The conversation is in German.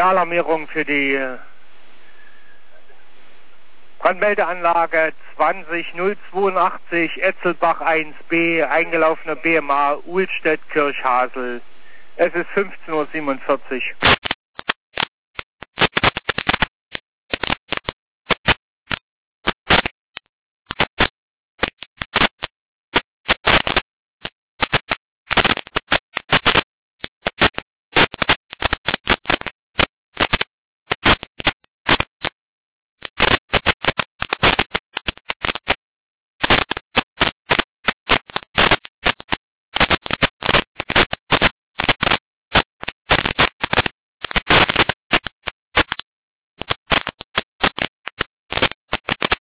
Alarmierung für die Brandmeldeanlage 20082 Etzelbach 1b, eingelaufene BMA Uhlstedt Kirchhasel. Es ist 15:47 Uhr.